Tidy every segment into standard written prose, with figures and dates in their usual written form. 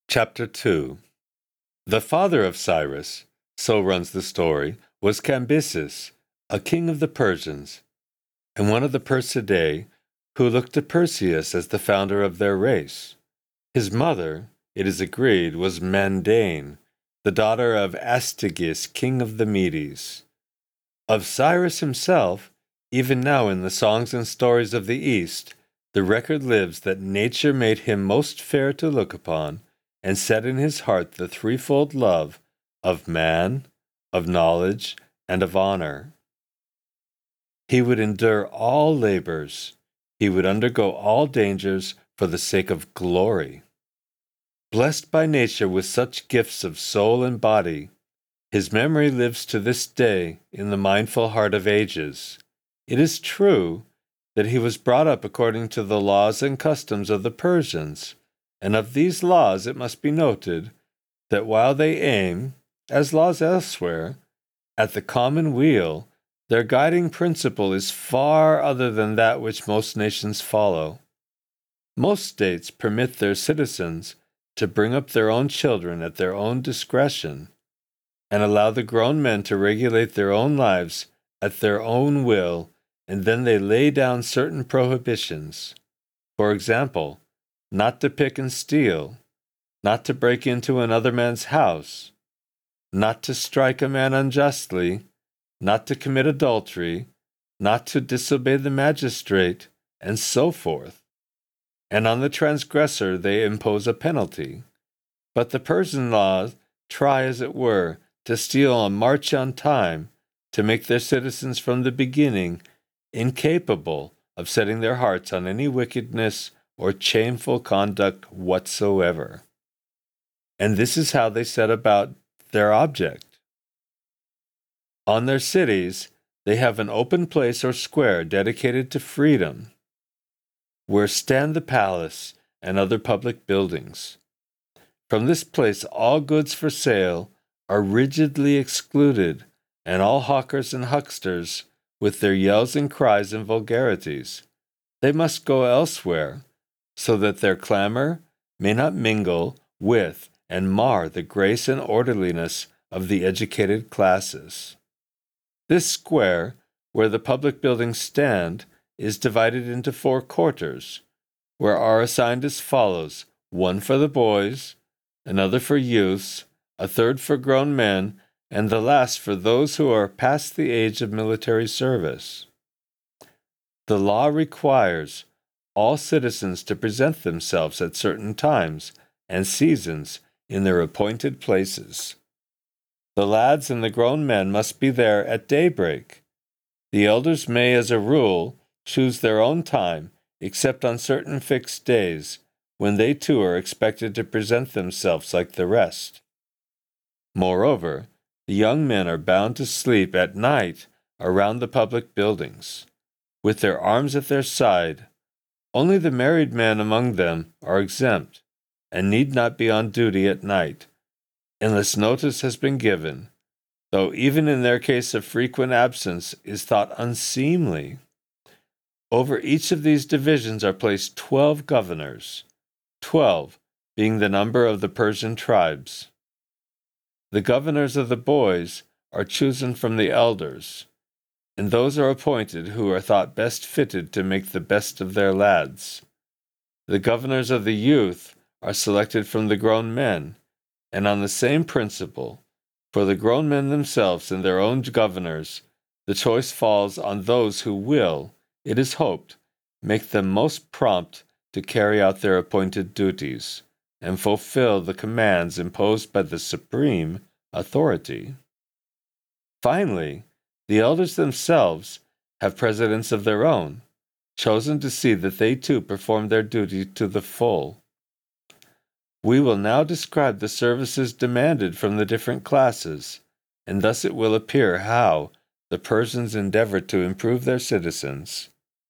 Chapter 2. The father of Cyrus, so runs the story, was Cambyses, a king of the Persians, and one of the Persidae, who looked to Perseus as the founder of their race. His mother, it is agreed, was Mandane, the daughter of Astyages, king of the Medes. Of Cyrus himself, even now in the songs and stories of the East, the record lives that nature made him most fair to look upon, and set in his heart the threefold love of man, of knowledge, and of honor. He would endure all labors, he would undergo all dangers for the sake of glory. Blessed by nature with such gifts of soul and body, his memory lives to this day in the mindful heart of ages. It is true that he was brought up according to the laws and customs of the Persians, and of these laws it must be noted that while they aim, as laws elsewhere, at the common weal, their guiding principle is far other than that which most nations follow. Most states permit their citizens to bring up their own children at their own discretion, and allow the grown men to regulate their own lives at their own will, and then they lay down certain prohibitions. For example, not to pick and steal, not to break into another man's house, not to strike a man unjustly, not to commit adultery, not to disobey the magistrate, and so forth. And on the transgressor they impose a penalty. But the Persian laws try, as it were, to steal a march on time, to make their citizens from the beginning incapable of setting their hearts on any wickedness or shameful conduct whatsoever. And this is how they set about their object. On their cities, they have an open place or square dedicated to freedom, where stand the palace and other public buildings. From this place all goods for sale are rigidly excluded, and all hawkers and hucksters, with their yells and cries and vulgarities, they must go elsewhere, so that their clamor may not mingle with and mar the grace and orderliness of the educated classes. This square, where the public buildings stand, is divided into 4 quarters, where are assigned as follows: one for the boys, another for youths, a third for grown men, and the last for those who are past the age of military service. The law requires all citizens to present themselves at certain times and seasons in their appointed places. The lads and the grown men must be there at daybreak. The elders may, as a rule, choose their own time, except on certain fixed days, when they too are expected to present themselves like the rest. Moreover, the young men are bound to sleep at night around the public buildings, with their arms at their side. Only the married men among them are exempt, and need not be on duty at night, unless notice has been given, though even in their case of frequent absence is thought unseemly. Over each of these divisions are placed 12 governors, 12 being the number of the Persian tribes. The governors of the boys are chosen from the elders, and those are appointed who are thought best fitted to make the best of their lads. The governors of the youth are selected from the grown men, and on the same principle, for the grown men themselves and their own governors, the choice falls on those who will, it is hoped, make them most prompt to carry out their appointed duties, and fulfill the commands imposed by the supreme authority. Finally, the elders themselves have presidents of their own, chosen to see that they too perform their duty to the full. We will now describe the services demanded from the different classes, and thus it will appear how the Persians endeavor to improve their citizens.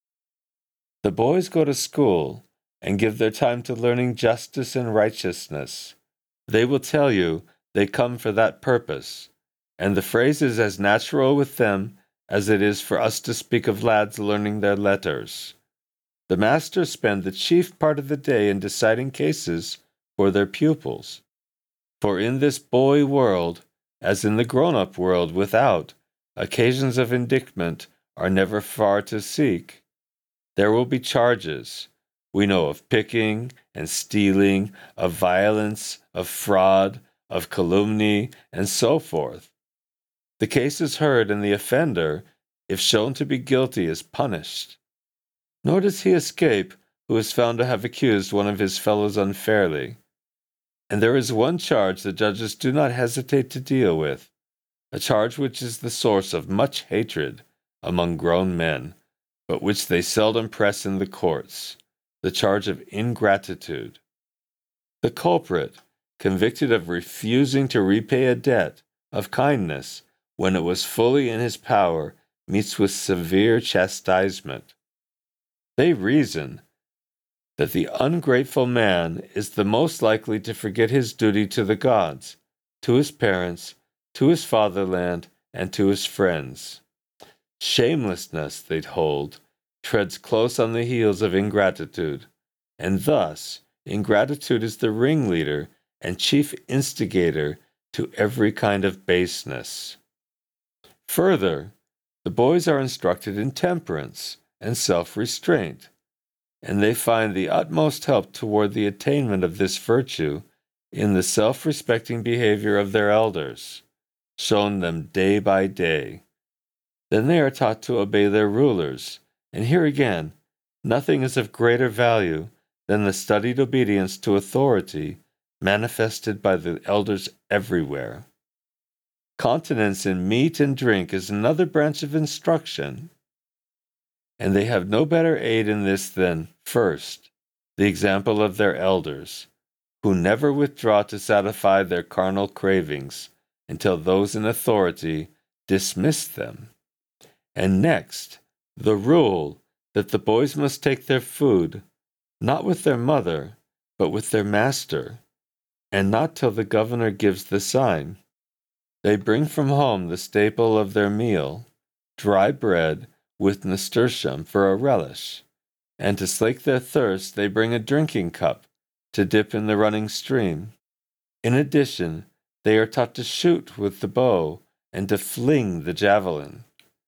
The boys go to school and give their time to learning justice and righteousness. They will tell you they come for that purpose, and the phrase is as natural with them as it is for us to speak of lads learning their letters. The masters spend the chief part of the day in deciding cases for their pupils. For in this boy world, as in the grown-up world without, occasions of indictment are never far to seek. There will be charges, we know, of picking and stealing, of violence, of fraud, of calumny, and so forth. The case is heard, and the offender, if shown to be guilty, is punished. Nor does he escape who is found to have accused one of his fellows unfairly. And there is one charge the judges do not hesitate to deal with, a charge which is the source of much hatred among grown men, but which they seldom press in the courts, the charge of ingratitude. The culprit, convicted of refusing to repay a debt of kindness when it was fully in his power, meets with severe chastisement. They reason that the ungrateful man is the most likely to forget his duty to the gods, to his parents, to his fatherland, and to his friends. Shamelessness, they hold, treads close on the heels of ingratitude, and thus ingratitude is the ringleader and chief instigator to every kind of baseness. Further, the boys are instructed in temperance and self-restraint, and they find the utmost help toward the attainment of this virtue in the self-respecting behavior of their elders, shown them day by day. Then they are taught to obey their rulers, and here again, nothing is of greater value than the studied obedience to authority manifested by the elders everywhere. Continence in meat and drink is another branch of instruction, and they have no better aid in this than, first, the example of their elders, who never withdraw to satisfy their carnal cravings until those in authority dismiss them, and next, the rule that the boys must take their food, not with their mother, but with their master, and not till the governor gives the sign. They bring from home the staple of their meal, dry bread, with nasturtium for a relish, and to slake their thirst they bring a drinking cup to dip in the running stream. In addition, they are taught to shoot with the bow and to fling the javelin.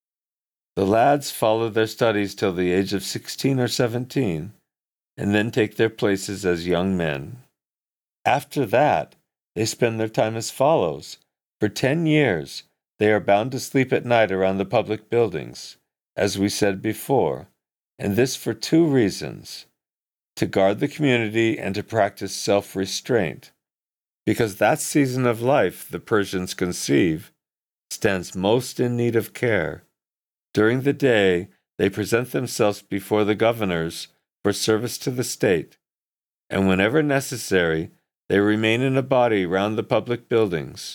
The lads follow their studies till the age of 16 or 17, and then take their places as young men. After that, they spend their time as follows. For 10 years, they are bound to sleep at night around the public buildings, as we said before, and this for 2 reasons: to guard the community and to practice self-restraint, because that season of life, the Persians conceive, stands most in need of care. During the day, they present themselves before the governors for service to the state, and whenever necessary, they remain in a body round the public buildings.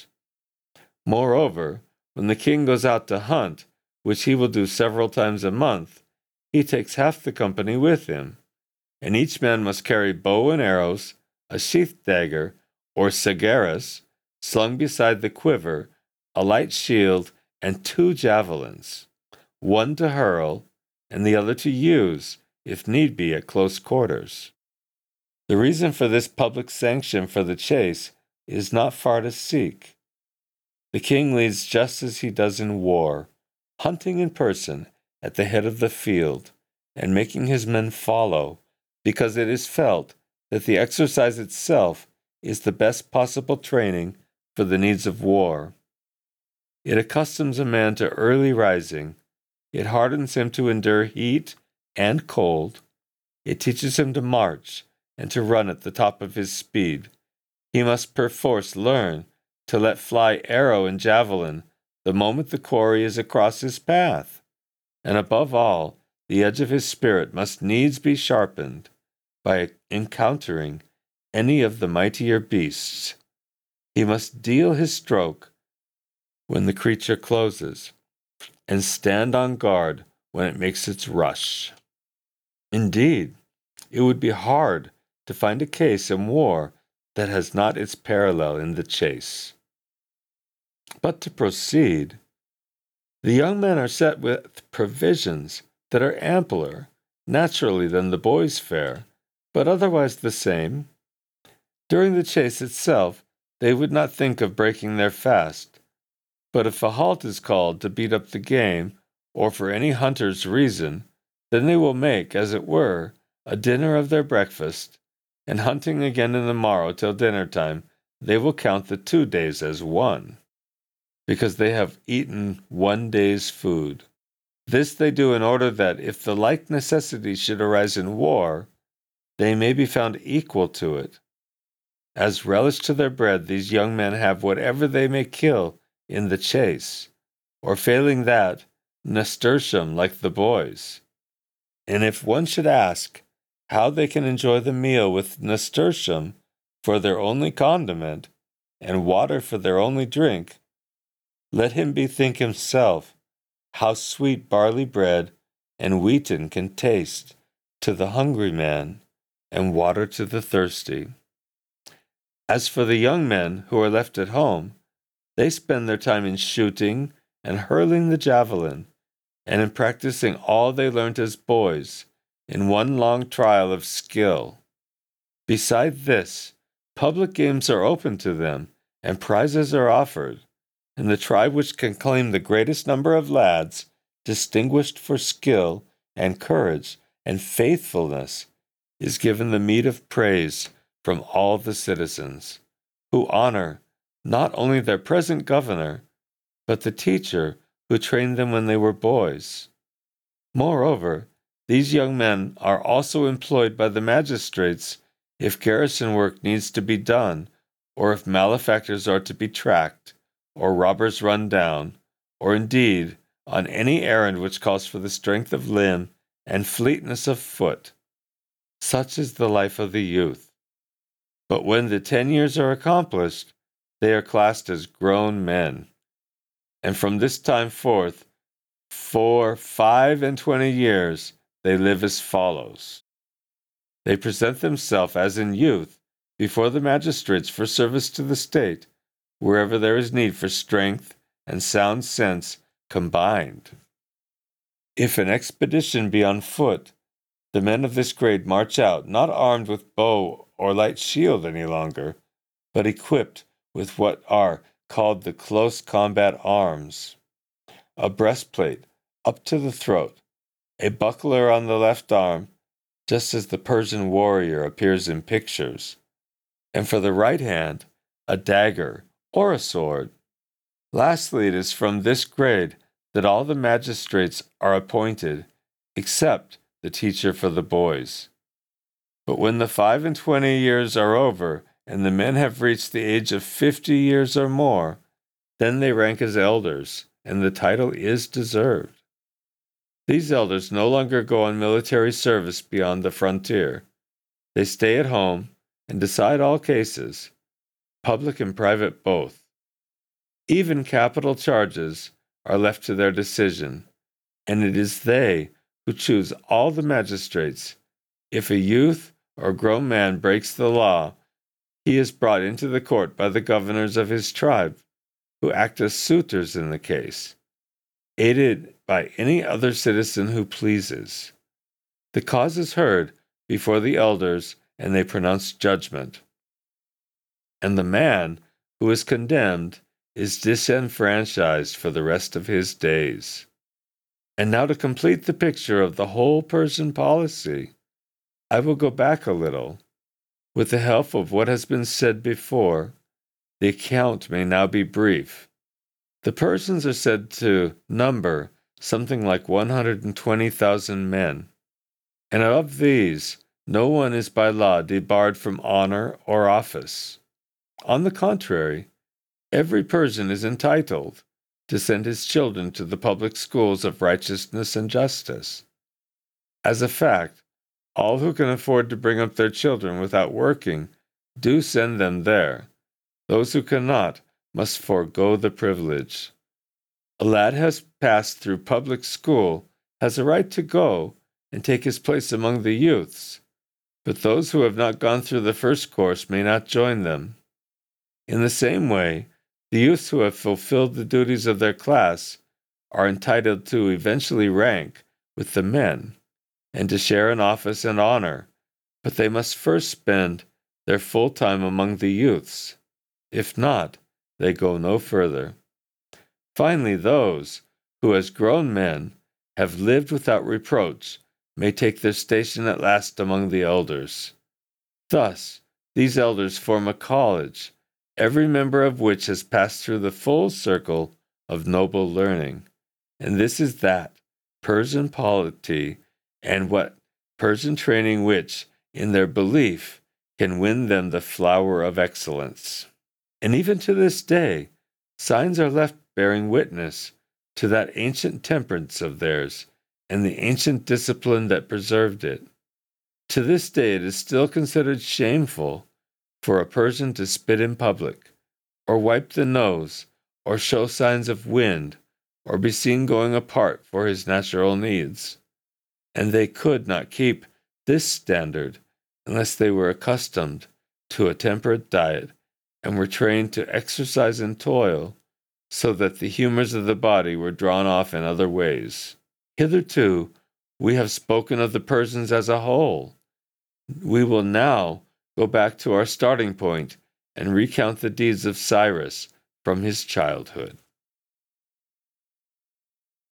Moreover, when the king goes out to hunt, which he will do several times a month, he takes half the company with him, and each man must carry bow and arrows, a sheathed dagger, or sagaris, slung beside the quiver, a light shield, and 2 javelins, one to hurl, and the other to use, if need be, at close quarters. The reason for this public sanction for the chase is not far to seek. The king leads just as he does in war, hunting in person at the head of the field, and making his men follow, because it is felt that the exercise itself is the best possible training for the needs of war. It accustoms a man to early rising, it hardens him to endure heat and cold, it teaches him to march and to run at the top of his speed. He must perforce learn to let fly arrow and javelin the moment the quarry is across his path. And above all, the edge of his spirit must needs be sharpened by encountering any of the mightier beasts. He must deal his stroke when the creature closes, and stand on guard when it makes its rush. Indeed, it would be hard to find a case in war that has not its parallel in the chase. But to proceed, the young men are set with provisions that are ampler, naturally, than the boys' fare, but otherwise the same. During the chase itself, they would not think of breaking their fast. But if a halt is called to beat up the game, or for any hunter's reason, then they will make, as it were, a dinner of their breakfast, and hunting again in the morrow till dinner time, they will count the 2 days as one, because they have eaten 1 day's food. This they do in order that, if the like necessity should arise in war, they may be found equal to it. As relish to their bread, these young men have whatever they may kill in the chase, or failing that, nasturtium like the boys. And if one should ask how they can enjoy the meal with nasturtium for their only condiment, and water for their only drink, let him bethink himself how sweet barley bread and wheaten can taste to the hungry man, and water to the thirsty. As for the young men who are left at home, they spend their time in shooting and hurling the javelin, and in practicing all they learnt as boys in one long trial of skill. Beside this, public games are open to them, and prizes are offered, and the tribe which can claim the greatest number of lads, distinguished for skill and courage and faithfulness, is given the meed of praise from all the citizens, who honor not only their present governor, but the teacher who trained them when they were boys. Moreover, these young men are also employed by the magistrates if garrison work needs to be done, or if malefactors are to be tracked, or robbers run down, or indeed on any errand which calls for the strength of limb and fleetness of foot. Such is the life of the youth. But when the 10 years are accomplished, they are classed as grown men. And from this time forth, for 25 years, they live as follows. They present themselves as in youth before the magistrates for service to the state, wherever there is need for strength and sound sense combined. If an expedition be on foot, the men of this grade march out, not armed with bow or light shield any longer, but equipped with what are called the close combat arms: a breastplate up to the throat, a buckler on the left arm, just as the Persian warrior appears in pictures, and for the right hand, a dagger or a sword. Lastly, it is from this grade that all the magistrates are appointed, except the teacher for the boys. But when the 25 years are over, and the men have reached the age of 50 years or more, then they rank as elders, and the title is deserved. These elders no longer go on military service beyond the frontier. They stay at home and decide all cases, public and private both. Even capital charges are left to their decision, and it is they who choose all the magistrates. If a youth or grown man breaks the law, he is brought into the court by the governors of his tribe, who act as suitors in the case, aided by any other citizen who pleases. The cause is heard before the elders, and they pronounce judgment. And the man who is condemned is disenfranchised for the rest of his days. And now, to complete the picture of the whole Persian policy, I will go back a little. With the help of what has been said before, the account may now be brief. The Persians are said to number something like 120,000 men, and of these, no one is by law debarred from honor or office. On the contrary, every Persian is entitled to send his children to the public schools of righteousness and justice. As a fact, all who can afford to bring up their children without working do send them there. Those who cannot must forego the privilege. A lad who has passed through public school has a right to go and take his place among the youths, but those who have not gone through the first course may not join them. In the same way, the youths who have fulfilled the duties of their class are entitled to eventually rank with the men, and to share in office and honor, but they must first spend their full time among the youths. If not, they go no further. Finally, those who, as grown men, have lived without reproach, may take their station at last among the elders. Thus, these elders form a college, every member of which has passed through the full circle of noble learning. And this is that Persian polity and what Persian training which, in their belief, can win them the flower of excellence. And even to this day, signs are left bearing witness to that ancient temperance of theirs and the ancient discipline that preserved it. To this day, it is still considered shameful for a Persian to spit in public, or wipe the nose, or show signs of wind, or be seen going apart for his natural needs. And they could not keep this standard unless they were accustomed to a temperate diet and were trained to exercise and toil, so that the humors of the body were drawn off in other ways. Hitherto, we have spoken of the Persians as a whole. We will now go back to our starting point and recount the deeds of Cyrus from his childhood.